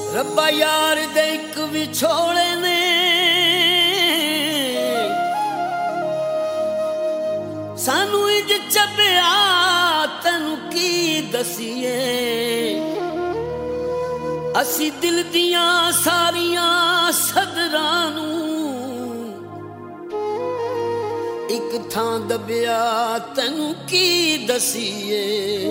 रब्बा यार दे इक विछोड़े ने सानू इंज चबिया तैनू की दसीए असी दिल दियां सारियां सदरां नू एक थां दबिया तैनू की दसीए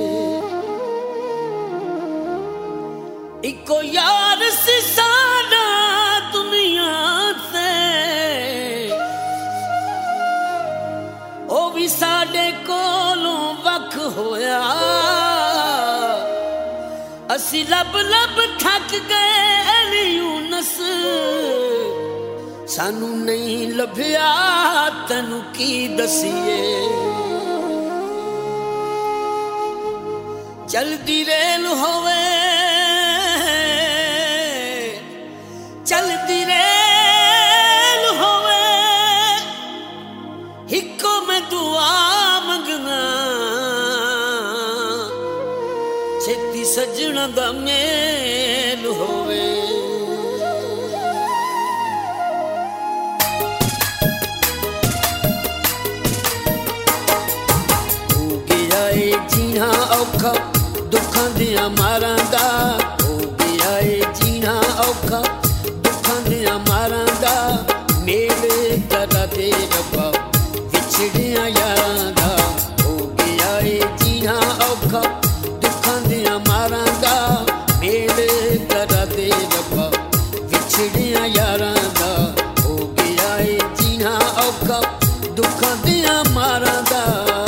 इको यार सी साडा दुनिया ते ओ भी साडे कोलों वख होया असी लब लब थक गए यूनस सानू नहीं लभ्या तैनू की दसीए चलदी रेल होवे चलदी रेल होवे हिको मैं दुआ मंगना छेती सजना दा मेल होवे हो गया ए जीना औखा दुखां दियां मारां दा हो गया ए जीना औखा मारां दा मेल करा दे रब्बा विछड़िया यारां दा हो गया ए जीना औखा दुखां दियां मारां दा मेल करा दे रब्बा विछड़िया यारां दा हो गया ए जीना औखा दुखां दियां मारां दा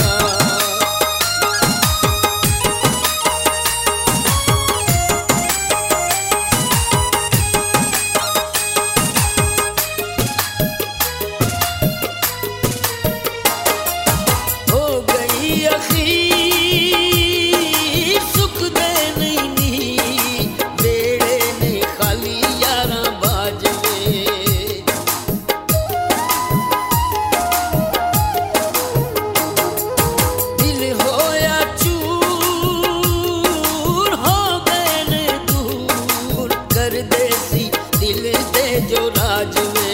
जो राजवे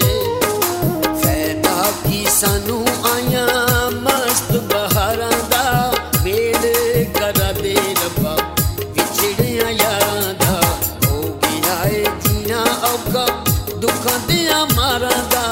फैदा की सानू आया मस्त बहारां दा मेल करा दे रब्बा विछड़िया यारां दा हो गया ए जीना औखा दुखां दियां मारां दा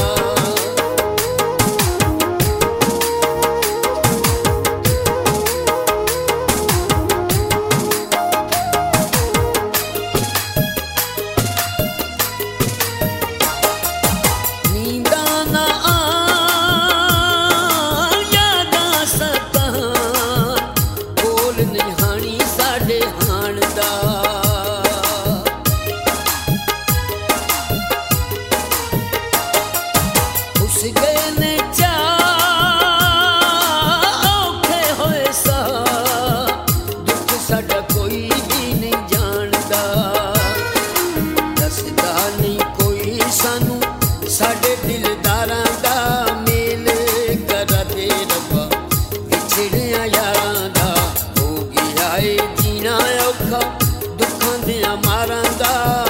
साडा कोई भी नहीं जानदा दसदा नहीं कोई सानू साडे दिलदारां दा मेल करा दे रब्बा विछड़िया यारां दा हो गया ए जीना औखा दुखां दियां मारां दा